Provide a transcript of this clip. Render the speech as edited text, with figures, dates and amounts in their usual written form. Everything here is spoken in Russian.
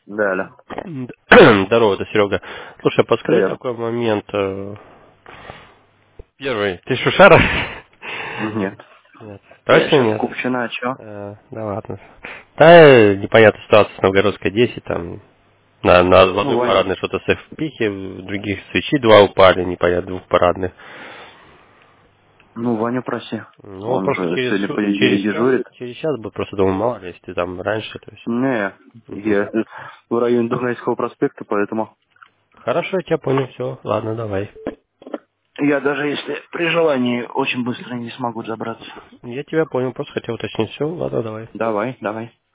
Да, да. Здорово, это Серега. Слушай, Да, подскажи я. такой момент. Первый. Ты Шушара? Нет. Нет. Я Точно сейчас нет? Купчина, а чё? Да ладно. Да, непонятная ситуация с Новгородской 10, там на Ну, одной Ваня. парадной что-то с впихи, в других свечи два упали, непонятно, двух парадных. Ну, Ваню проси. Ну, Он просто же через, сегодня, по идее, через час, дежурит. через час будет просто думал, мало ли, если ты там раньше, то есть. Не, Мгм. я в районе Дунайского проспекта, поэтому... Хорошо, я тебя понял, все, ладно, давай. Я даже если при желании очень быстро не смогу забраться. Я тебя понял, просто хотел уточнить, все, ладно, давай. Давай, давай.